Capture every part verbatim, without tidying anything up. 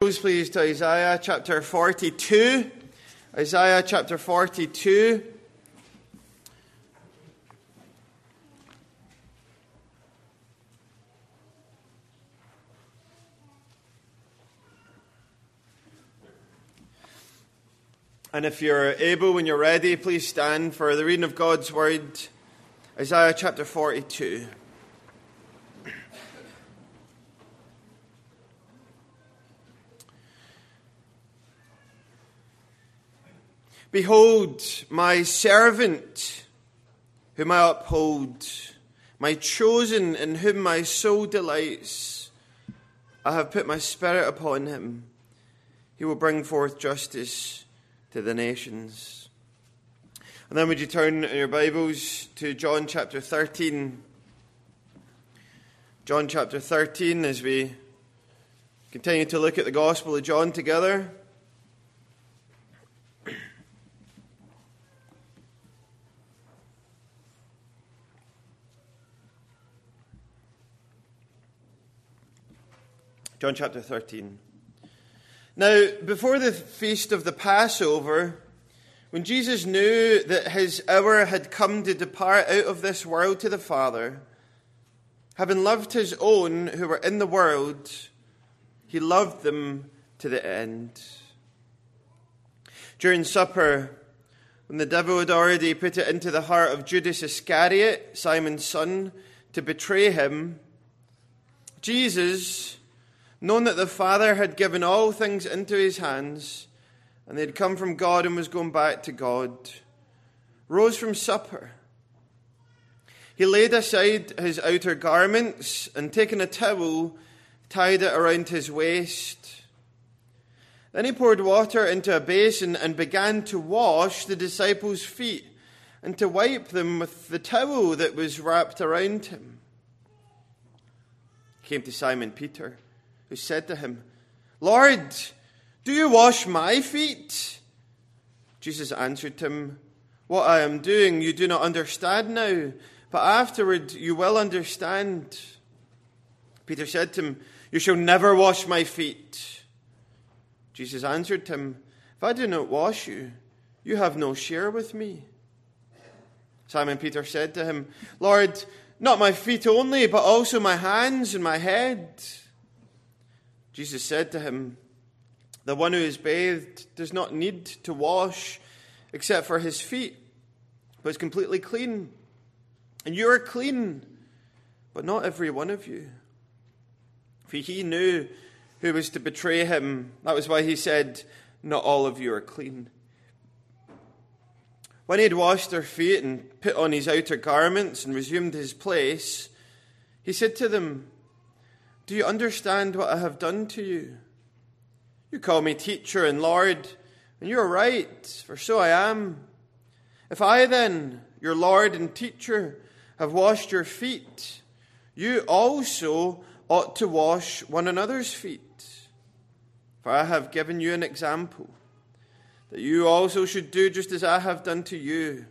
Bibles, please, to Isaiah chapter forty-two. Isaiah chapter forty-two. And if you're able, when you're ready, please stand for the reading of God's Word. Isaiah chapter forty-two. Behold, my servant, whom I uphold, my chosen, in whom my soul delights. I have put my spirit upon him. He will bring forth justice to the nations. And then would you turn in your Bibles to John chapter thirteen. John chapter thirteen, as we continue to look at the Gospel of John together. John chapter thirteen. Now, before the feast of the Passover, when Jesus knew that his hour had come to depart out of this world to the Father, having loved his own who were in the world, he loved them to the end. During supper, when the devil had already put it into the heart of Judas Iscariot, Simon's son, to betray him, Jesus, knowing that the Father had given all things into his hands, and they had come from God and was going back to God, rose from supper. He laid aside his outer garments, and taking a towel, tied it around his waist. Then he poured water into a basin and began to wash the disciples' feet, and to wipe them with the towel that was wrapped around him. He came to Simon Peter, who said to him, Lord, do you wash my feet? Jesus answered him, What I am doing you do not understand now, but afterward you will understand. Peter said to him, You shall never wash my feet. Jesus answered him, If I do not wash you, you have no share with me. Simon Peter said to him, Lord, not my feet only, but also my hands and my head. Jesus said to him, The one who is bathed does not need to wash except for his feet, but is completely clean. And you are clean, but not every one of you. For he knew who was to betray him. That was why he said, Not all of you are clean. When he had washed their feet and put on his outer garments and resumed his place, he said to them, Do you understand what I have done to you? You call me teacher and Lord, and you are right, for so I am. If I then, your Lord and teacher, have washed your feet, you also ought to wash one another's feet. For I have given you an example, that you also should do just as I have done to you.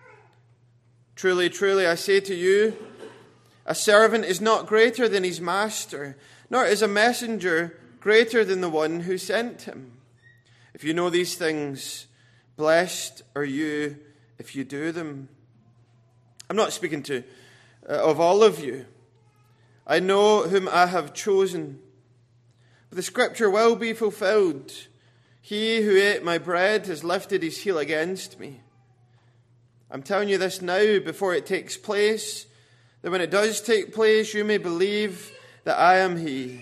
Truly, truly, I say to you, a servant is not greater than his master, nor is a messenger greater than the one who sent him. If you know these things, blessed are you if you do them. I'm not speaking to uh, of all of you. I know whom I have chosen. But the scripture will be fulfilled. He who ate my bread has lifted his heel against me. I'm telling you this now before it takes place, that when it does take place, you may believe that I am he.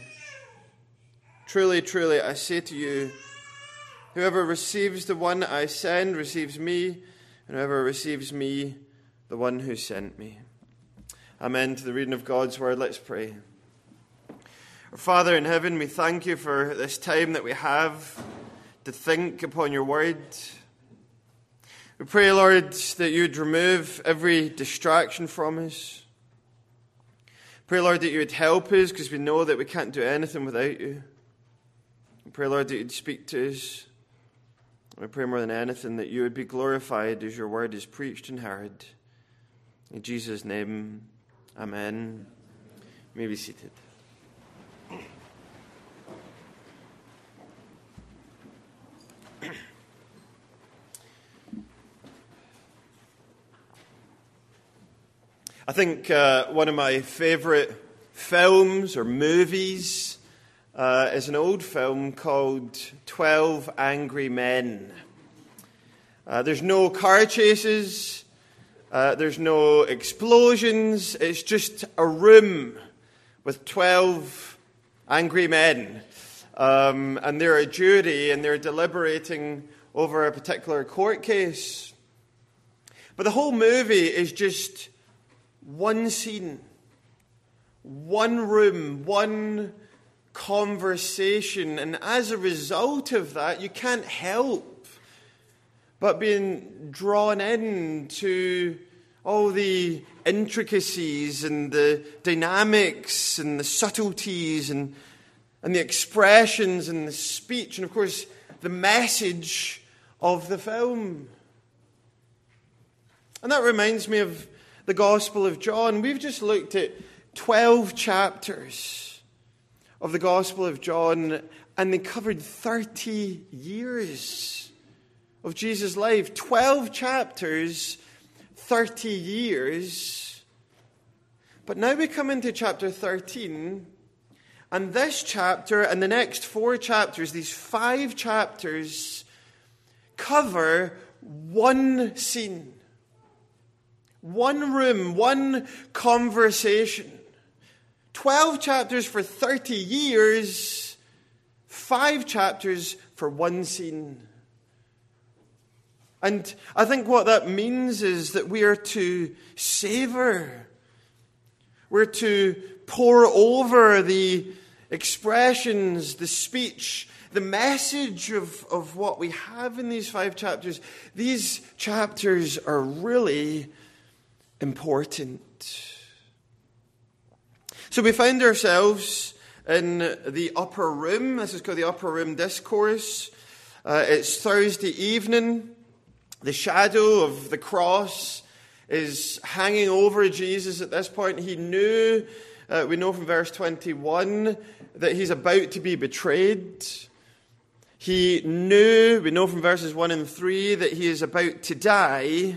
Truly, truly, I say to you, whoever receives the one I send receives me, and whoever receives me, the one who sent me. Amen to the reading of God's word. Let's pray. Our Father in heaven, we thank you for this time that we have to think upon your word. We pray, Lord, that you would remove every distraction from us. Pray, Lord, that you would help us, because we know that we can't do anything without you. We pray, Lord, that you'd speak to us. We pray more than anything that you would be glorified as your word is preached and heard. In Jesus' name, amen. You may be seated. I think uh, one of my favourite films or movies uh, is an old film called twelve Angry Men. Uh, there's no car chases, uh, there's no explosions, it's just a room with twelve angry men. Um, and they're a jury and they're deliberating over a particular court case. But the whole movie is just one scene, one room, one conversation. And as a result of that, you can't help but being drawn into all the intricacies and the dynamics and the subtleties and, and the expressions and the speech and, of course, the message of the film. And that reminds me of the Gospel of John. We've just looked at twelve chapters of the Gospel of John, and they covered thirty years of Jesus' life. twelve chapters, thirty years. But now we come into chapter thirteen, and this chapter and the next four chapters, these five chapters, cover one scene. One room, one conversation. Twelve chapters for thirty years, five chapters for one scene. And I think what that means is that we are to savor, we're to pour over the expressions, the speech, the message of, of what we have in these five chapters. These chapters are really important. So we find ourselves in the upper room. This is called the upper room discourse. Uh, it's Thursday evening. The shadow of the cross is hanging over Jesus at this point. He knew, uh, we know from verse twenty-one, that he's about to be betrayed. He knew, we know from verses one and three, that he is about to die.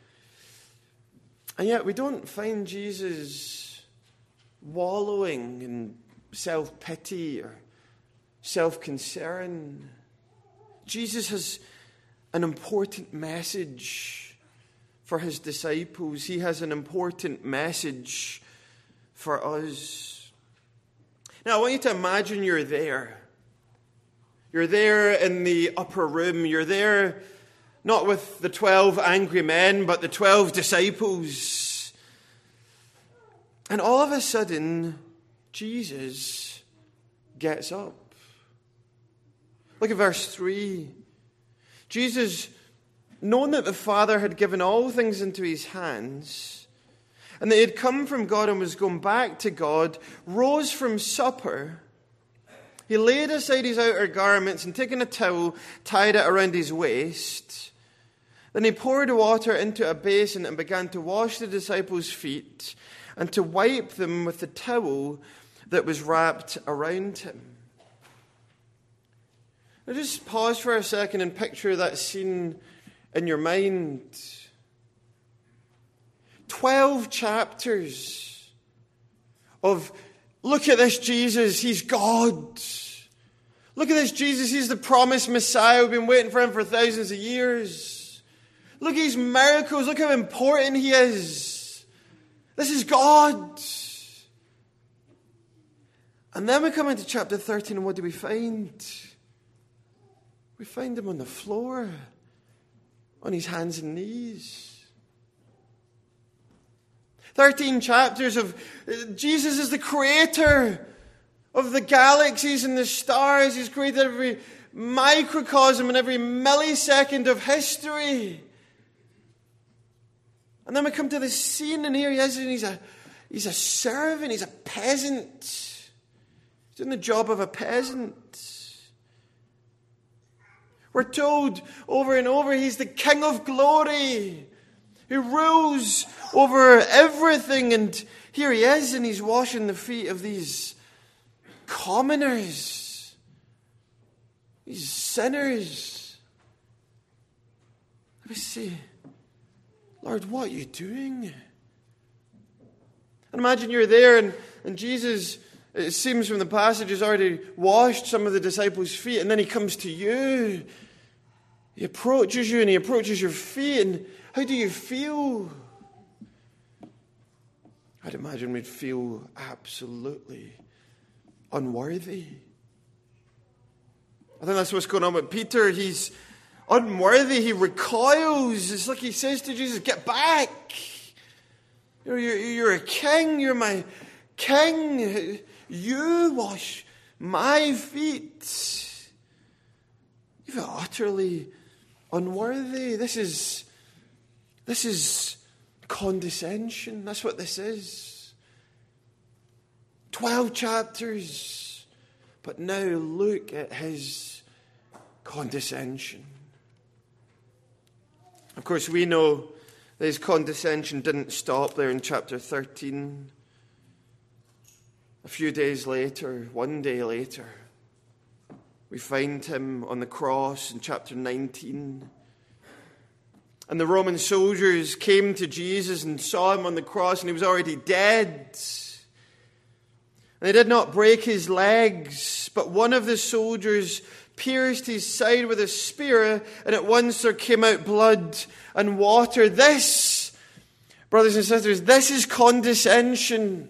And yet we don't find Jesus wallowing in self-pity or self-concern. Jesus has an important message for his disciples. He has an important message for us. Now I want you to imagine you're there. You're there in the upper room. You're there not with the twelve angry men, but the twelve disciples. And all of a sudden, Jesus gets up. Look at verse three. Jesus, knowing that the Father had given all things into his hands, and that he had come from God and was going back to God, rose from supper. He laid aside his outer garments and, taking a towel, tied it around his waist. Then he poured water into a basin and began to wash the disciples' feet and to wipe them with the towel that was wrapped around him. Now just pause for a second and picture that scene in your mind. Twelve chapters of, look at this Jesus, he's God. Look at this Jesus, he's the promised Messiah. We've been waiting for him for thousands of years. Look at his miracles. Look how important he is. This is God. And then we come into chapter thirteen, and what do we find? We find him on the floor, on his hands and knees. Thirteen chapters of Jesus is the creator of the galaxies and the stars. He's created every microcosm and every millisecond of history. And then we come to this scene, and here he is, and he's a, he's a servant, he's a peasant. He's doing the job of a peasant. We're told over and over he's the King of glory, who rules over everything. And here he is, and he's washing the feet of these commoners, these sinners. Let me see. Lord, what are you doing? And imagine you're there and, and Jesus, it seems from the passage, has already washed some of the disciples' feet, and then he comes to you. He approaches you and he approaches your feet, and how do you feel? I'd imagine we'd feel absolutely unworthy. I think that's what's going on with Peter. He's unworthy. He recoils. It's like he says to Jesus, get back. You're, you're, you're a king. You're my king. You wash my feet. You're utterly unworthy. This is, this is condescension. That's what this is. Twelve chapters. But now look at his condescension. Of course, we know that his condescension didn't stop there in chapter thirteen. A few days later, one day later, we find him on the cross in chapter nineteen. And the Roman soldiers came to Jesus and saw him on the cross, and he was already dead. And they did not break his legs, but one of the soldiers pierced his side with a spear, and at once there came out blood and water. This, brothers and sisters, this is condescension.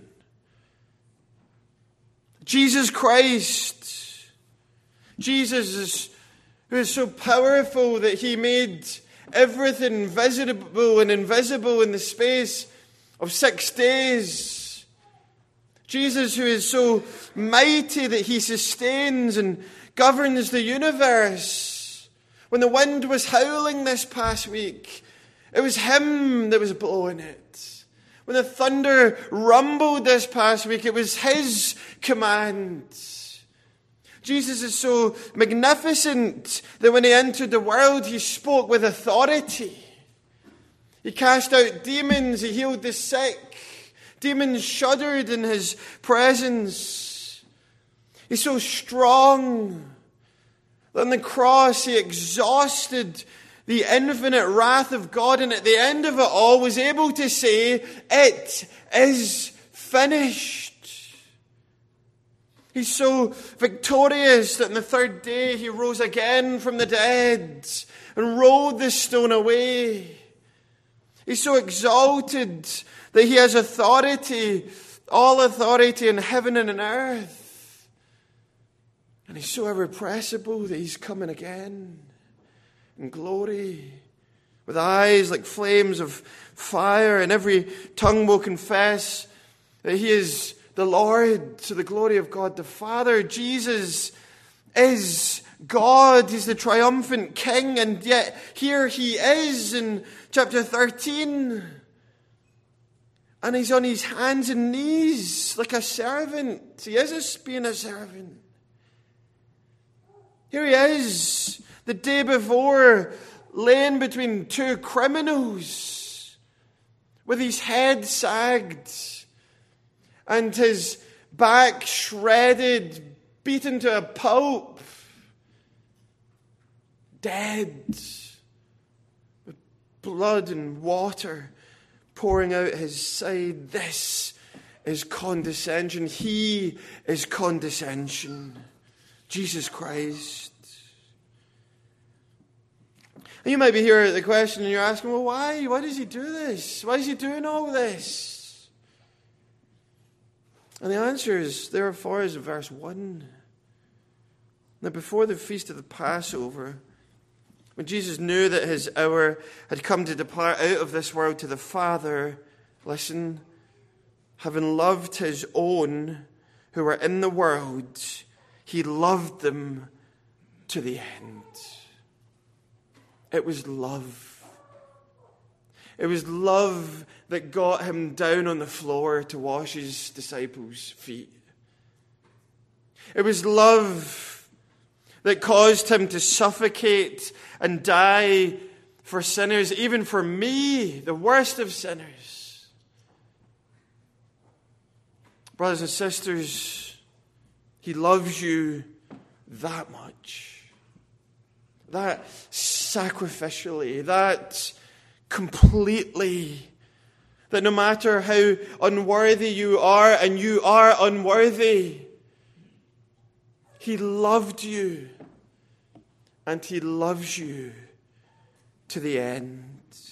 Jesus Christ, Jesus is, who is so powerful that he made everything visible and invisible in the space of six days. Jesus, who is so mighty that he sustains and governs the universe. When the wind was howling this past week, it was him that was blowing it. When the thunder rumbled this past week, it was his command. Jesus is so magnificent that when he entered the world, he spoke with authority. He cast out demons, he healed the sick. Demons shuddered in his presence. He's so strong that on the cross he exhausted the infinite wrath of God, and at the end of it all was able to say, it is finished. He's so victorious that on the third day he rose again from the dead and rolled the stone away. He's so exalted that he has authority, all authority in heaven and on earth. And he's so irrepressible that he's coming again in glory, with eyes like flames of fire, and every tongue will confess that he is the Lord, to the glory of God the Father. Jesus is God. He's the triumphant King, and yet here he is in chapter thirteen. And he's on his hands and knees like a servant. He is being a servant. Here he is, the day before, laying between two criminals, with his head sagged and his back shredded, beaten to a pulp, dead, with blood and water pouring out his side. This is condescension. He is condescension. Jesus Christ. And you might be here at the question and you're asking, well, why? Why does he do this? Why is he doing all this? And the answer is there for us in verse one. Now, before the feast of the Passover, when Jesus knew that his hour had come to depart out of this world to the Father, listen, having loved his own who were in the world, he loved them to the end. It was love. It was love that got him down on the floor to wash his disciples' feet. It was love that caused him to suffocate and die for sinners, even for me, the worst of sinners. Brothers and sisters, he loves you that much. That sacrificially, that completely, That no matter how unworthy you are, and you are unworthy, He loved you, and He loves you to the end.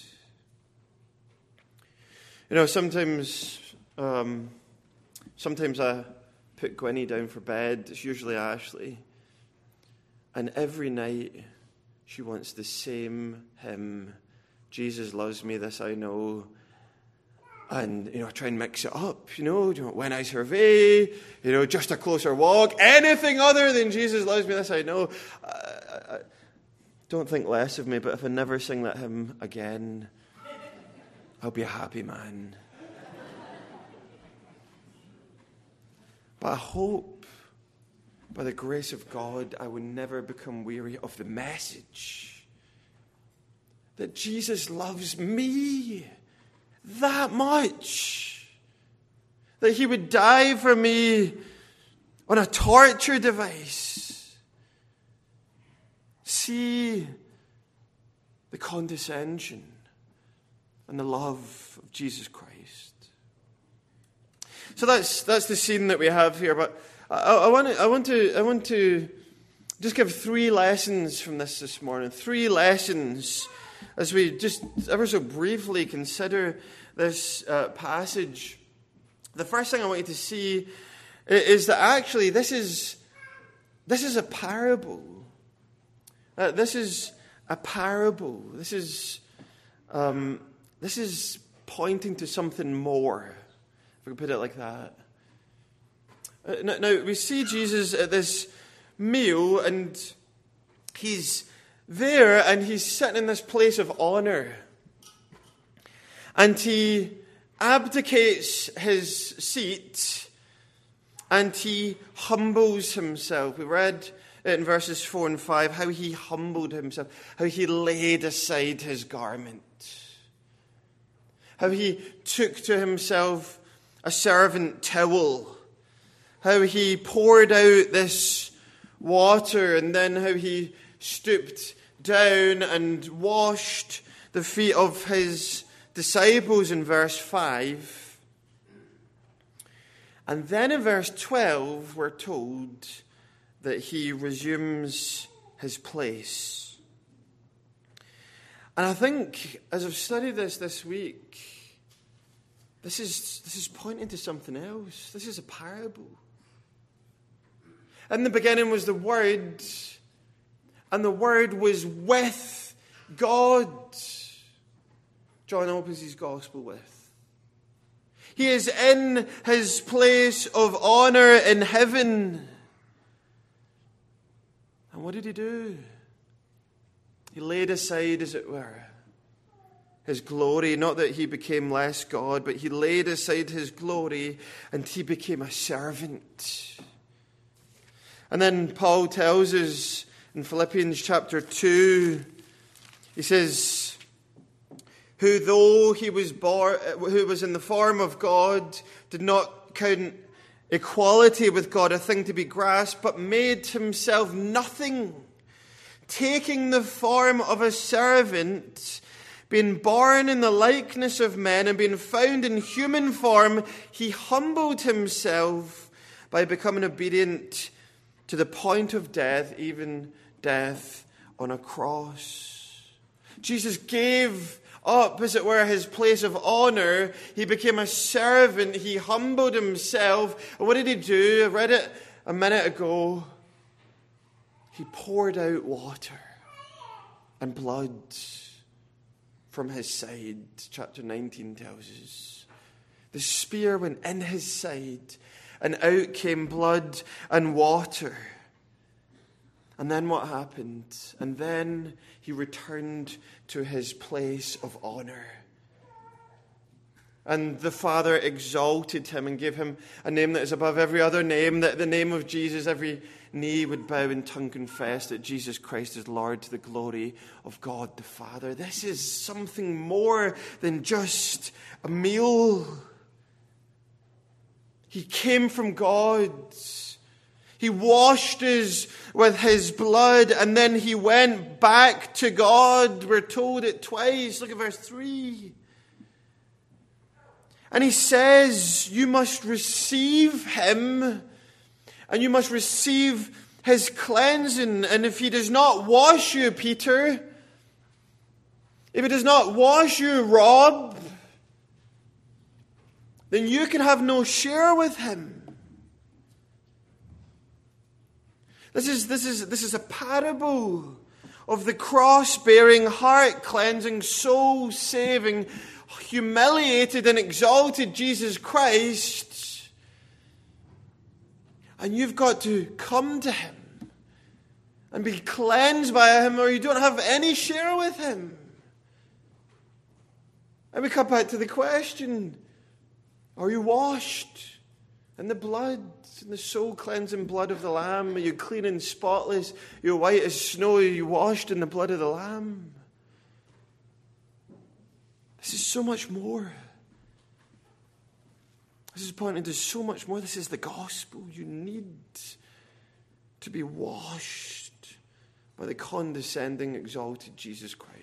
You know, sometimes, um, sometimes I put Gwynnie down for bed. It's usually Ashley. And every night she wants the same hymn. Jesus loves me, this I know. And, you know, I try and mix it up, you know, you know, when I survey, you know, just a closer walk, anything other than Jesus loves me, this I know. I, I, I don't think less of me, but if I never sing that hymn again, I'll be a happy man. But I hope, by the grace of God, I will never become weary of the message that Jesus loves me that much, that He would die for me on a torture device. See the condescension and the love of Jesus Christ. So that's that's the scene that we have here. But I, I want to I want to I want to just give three lessons from this this morning. Three lessons as we just ever so briefly consider this uh, passage. The first thing I want you to see is that actually this is this is a parable. Uh, this is a parable. This is um, this is pointing to something more, if we can put it like that. Uh, now, now we see Jesus at this meal, and He's there, and He's sitting in this place of honor. And He abdicates His seat, and He humbles Himself. We read in verses four and five how He humbled Himself, how He laid aside His garment, how He took to Himself a servant towel, how He poured out this water, and then how He stooped down and washed the feet of His disciples in verse five. And then in verse twelve, we're told that He resumes His place. And I think, as I've studied this this week, this is, this is pointing to something else. This is a parable. In the beginning was the Word, and the Word was with God. John opens his gospel with. He is in His place of honor in heaven. And what did He do? He laid aside, as it were, His glory. Not that He became less God, but He laid aside His glory and He became a servant. And then Paul tells us in Philippians chapter two, he says, who though he was born, who was in the form of God, did not count equality with God a thing to be grasped, but made Himself nothing, taking the form of a servant, being born in the likeness of men, and being found in human form, He humbled Himself by becoming obedient to the point of death, even death on a cross. Jesus gave up, as it were, His place of honor. He became a servant. He humbled Himself. And what did He do? I read it a minute ago. He poured out water and blood from His side. Chapter nineteen tells us. The spear went in His side, and out came blood and water. And then what happened? And then He returned to His place of honor. And the Father exalted Him and gave Him a name that is above every other name, that the name of Jesus, every knee would bow and tongue confess that Jesus Christ is Lord, to the glory of God the Father. This is something more than just a meal. He came from God. He washed us with His blood, and then He went back to God. We're told it twice. Look at verse three. And he says, you must receive him, and you must receive his cleansing. And if he does not wash you, Peter, if he does not wash you, Rob, then you can have no share with him. This is, this is, this is a parable of the cross-bearing, heart-cleansing, soul-saving, humiliated and exalted Jesus Christ. And you've got to come to him and be cleansed by him, or you don't have any share with him. And we come back to the question, are you washed in the blood, in the soul-cleansing blood of the Lamb? Are you clean and spotless? You're white as snow. Are you washed in the blood of the Lamb? This is so much more. This is pointing to so much more. This is the gospel. You need to be washed by the condescending, exalted Jesus Christ.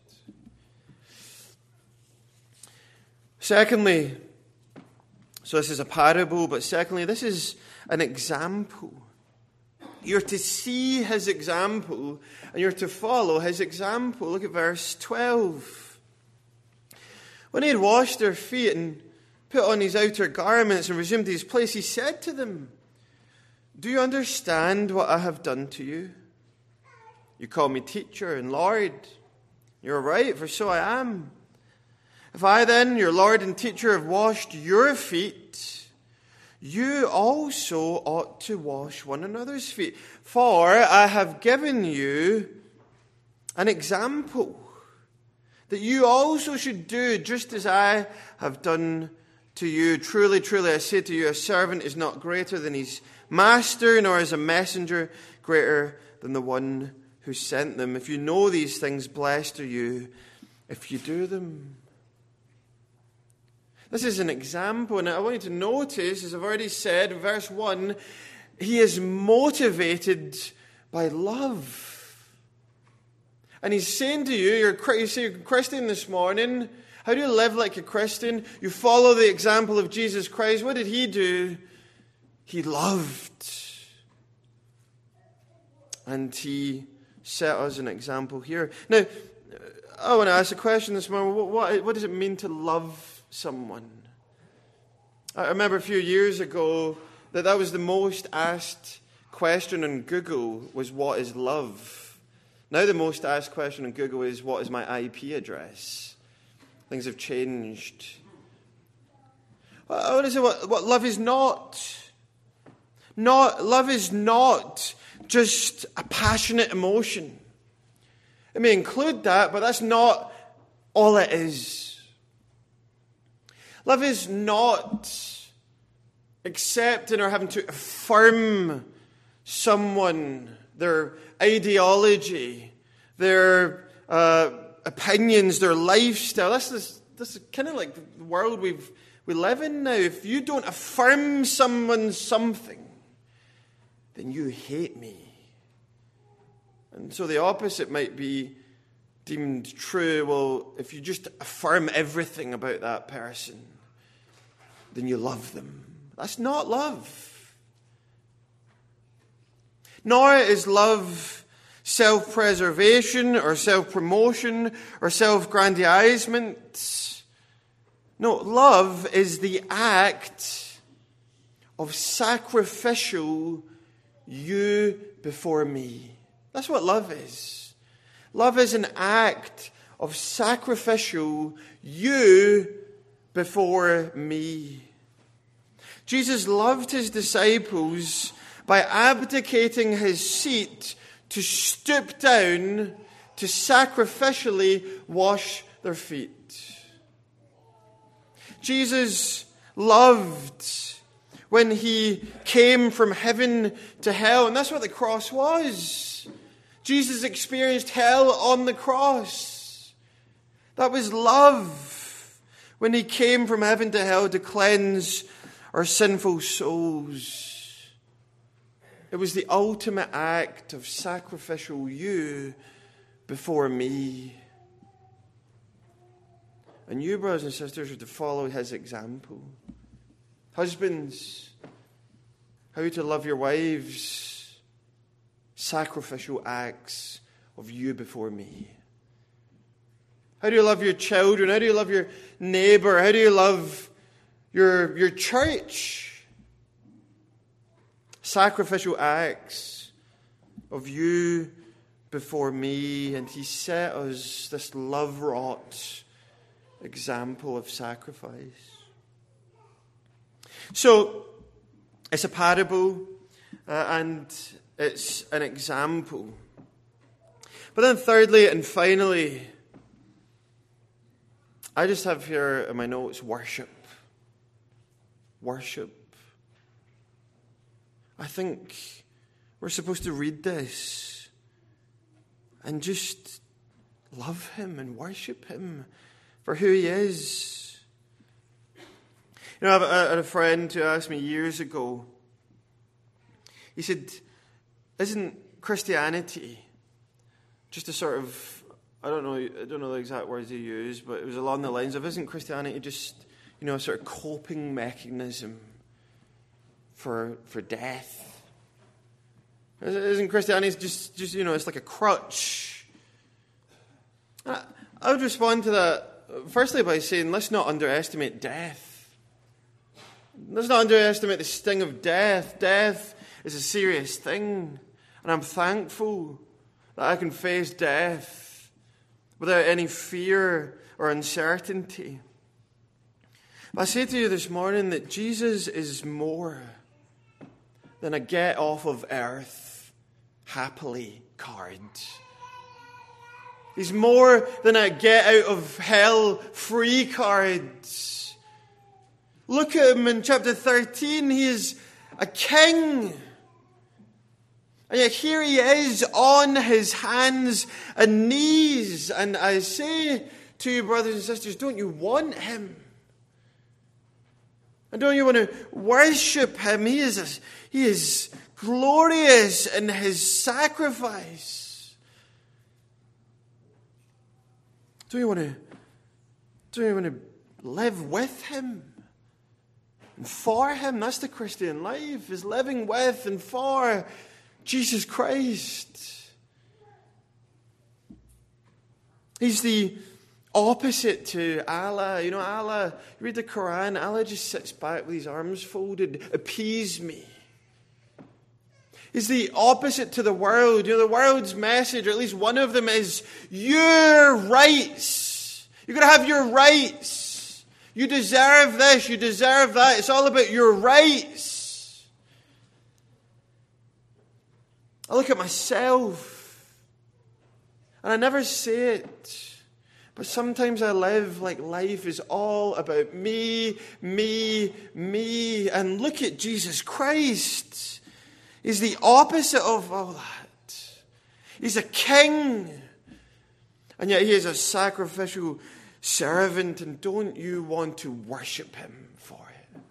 Secondly, so this is a parable, but secondly, this is an example. You're to see his example, and you're to follow his example. Look at verse twelve. When he had washed their feet and put on his outer garments and resumed his place, he said to them, do you understand what I have done to you? You call me teacher and Lord. You're right, for so I am. If I then, your Lord and teacher, have washed your feet, you also ought to wash one another's feet. For I have given you an example, that you also should do just as I have done to you. Truly, truly, I say to you, a servant is not greater than his master, nor is a messenger greater than the one who sent them. If you know these things, blessed are you if you do them. This is an example, and I want you to notice, as I've already said, in verse one, he is motivated by love. And he's saying to you, you're, you say you're a Christian this morning. How do you live like a Christian? You follow the example of Jesus Christ. What did he do? He loved. And he set us an example here. Now, I want to ask a question this morning. What, what, what does it mean to love someone? I remember a few years ago that that was the most asked question on Google was, what is love? Now the most asked question on Google is, what is my I P address? Things have changed. I want to say what, what love is not. Not love is not just a passionate emotion. It may include that, but that's not all it is. Love is not accepting or having to affirm someone, their ideology, their uh, opinions, their lifestyle. This is, this is kind of like the world we've, we live in now. If you don't affirm someone something, then you hate me. And so the opposite might be deemed true. Well, if you just affirm everything about that person, then you love them. That's not love. Nor is love self-preservation or self-promotion or self-grandizement. No, love is the act of sacrificial you before me. That's what love is. Love is an act of sacrificial you before me. Jesus loved his disciples by abdicating his seat to stoop down to sacrificially wash their feet. Jesus loved when he came from heaven to hell, and that's what the cross was. Jesus experienced hell on the cross. That was love when he came from heaven to hell to cleanse our sinful souls. It was the ultimate act of sacrificial you before me. And you, brothers and sisters, are to follow his example. Husbands, how to love your wives, sacrificial acts of you before me. How do you love your children? How do you love your neighbor? How do you love your, your church? Sacrificial acts of you before me. And he set us this love-wrought example of sacrifice. So, it's a parable uh, and it's an example. But then thirdly and finally, I just have here in my notes, worship. Worship. I think we're supposed to read this and just love him and worship him for who he is. You know, I had a friend who asked me years ago, he said, isn't Christianity just a sort of, I don't know, I don't know the exact words he used, but it was along the lines of, isn't Christianity just, you know, a sort of coping mechanism for for death? Isn't Christianity just, just you know, it's like a crutch? I, I would respond to that, firstly, by saying, let's not underestimate death. Let's not underestimate the sting of death. Death is a serious thing. And I'm thankful that I can face death without any fear or uncertainty. But I say to you this morning that Jesus is more than a get off of earth happily card. He's more than a get out of hell free card. Look at him in chapter thirteen. He is a king. And yet here he is on his hands and knees. And I say to you, brothers and sisters, don't you want him? And don't you want to worship him? He is, a, he is glorious in his sacrifice. Don't you want to, don't you want to live with him? And for him, that's the Christian life, is living with and for Jesus Christ. He's the opposite to Allah. You know, Allah, you read the Quran, Allah just sits back with his arms folded, appease me. He's the opposite to the world. You know, the world's message, or at least one of them, is your rights. You've got to have your rights. You deserve this, you deserve that. It's all about your rights. I look at myself, and I never say it, but sometimes I live like life is all about me, me, me. And look at Jesus Christ. He's the opposite of all that. He's a king, and yet he is a sacrificial servant, and don't you want to worship him for it?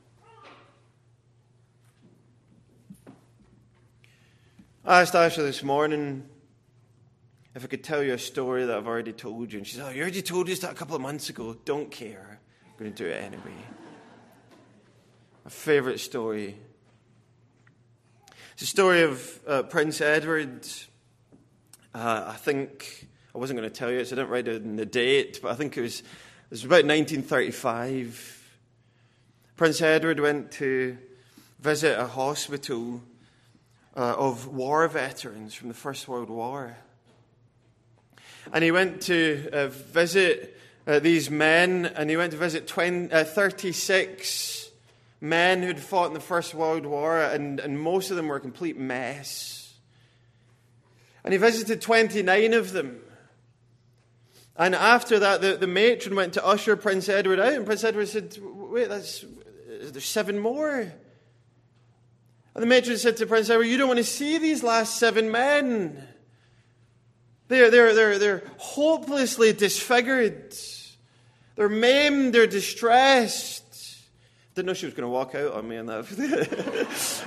I asked Asha this morning if I could tell you a story that I've already told you, and she said, oh, you already told us that a couple of months ago. Don't care. I'm going to do it anyway. My favourite story. It's a story of uh, Prince Edward. Uh, I think I wasn't going to tell you it, so I didn't write it in the date, but I think it was, it was about nineteen thirty-five. Prince Edward went to visit a hospital uh, of war veterans from the First World War. And he went to uh, visit uh, these men, and he went to visit twenty, uh, thirty-six men who'd fought in the First World War, and, and most of them were a complete mess. And he visited twenty-nine of them. And after that, the, the matron went to usher Prince Edward out, and Prince Edward said, wait, that's, there's seven more. And the matron said to Prince Edward, you don't want to see these last seven men. They're, they're, they're, they're hopelessly disfigured. They're maimed, they're distressed. Didn't know she was going to walk out on me on that.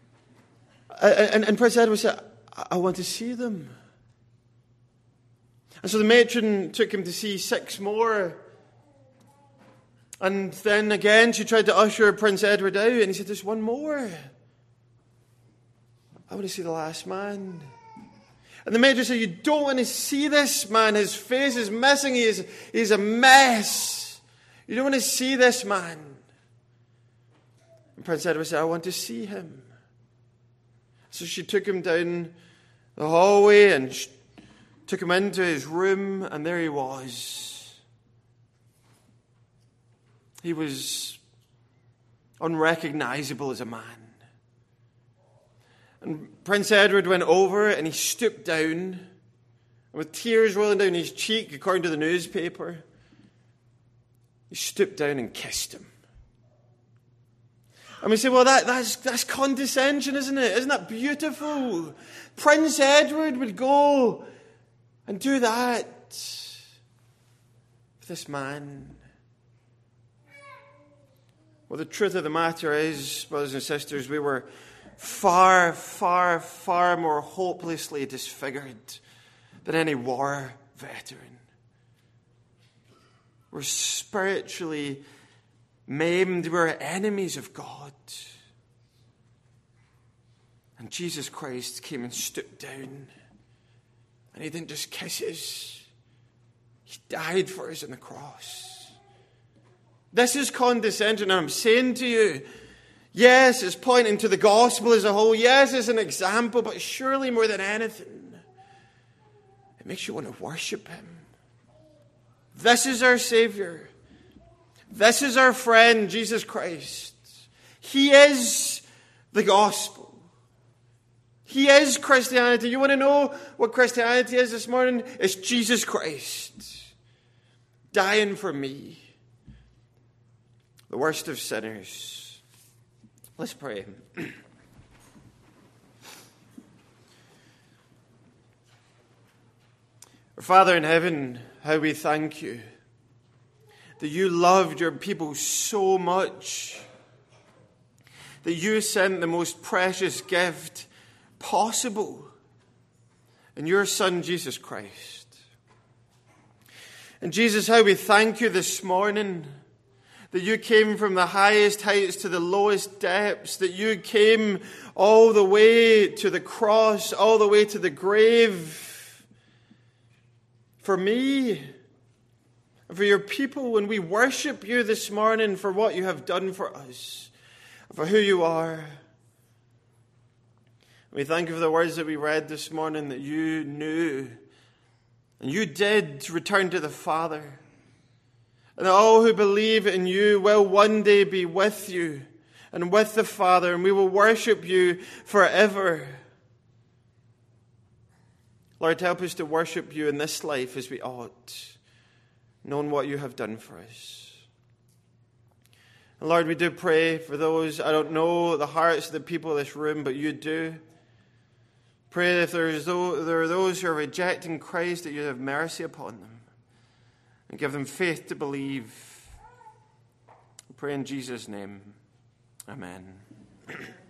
and, and, and Prince Edward said, I, I want to see them. And so the matron took him to see six more. And then again she tried to usher Prince Edward out, and he said, there's one more. I want to see the last man. And the matron said, you don't want to see this man. His face is missing. He is, he's a mess. You don't want to see this man. And Prince Edward said, I want to see him. So she took him down the hallway and she took him into his room, and there he was. He was unrecognizable as a man. And Prince Edward went over and he stooped down, and with tears rolling down his cheek, according to the newspaper, he stooped down and kissed him. And we say, well, that, that's, that's condescension, isn't it? Isn't that beautiful? Prince Edward would go and do that for this man. Well, the truth of the matter is, brothers and sisters, we were far, far, far more hopelessly disfigured than any war veteran. We're spiritually maimed. We're enemies of God. And Jesus Christ came and stooped down. And he didn't just kiss us. He died for us on the cross. This is condescension. And I'm saying to you, yes, it's pointing to the gospel as a whole. Yes, it's an example. But surely more than anything, it makes you want to worship him. This is our Savior. This is our friend, Jesus Christ. He is the gospel. He is Christianity. You want to know what Christianity is this morning? It's Jesus Christ dying for me, the worst of sinners. Let's pray. Our Father in heaven, how we thank you that you loved your people so much that you sent the most precious gift possible in your Son, Jesus Christ. And Jesus, how we thank you this morning that you came from the highest heights to the lowest depths, that you came all the way to the cross, all the way to the grave for me, for your people, when we worship you this morning for what you have done for us, for who you are. We thank you for the words that we read this morning, that you knew and you did return to the Father. And all who believe in you will one day be with you and with the Father, and we will worship you forever. Lord, help us to worship you in this life as we ought, knowing what you have done for us. And Lord, we do pray for those, I don't know the hearts of the people in this room, but you do. Pray if there, is those, there are those who are rejecting Christ, that you have mercy upon them and give them faith to believe. We pray in Jesus' name. Amen.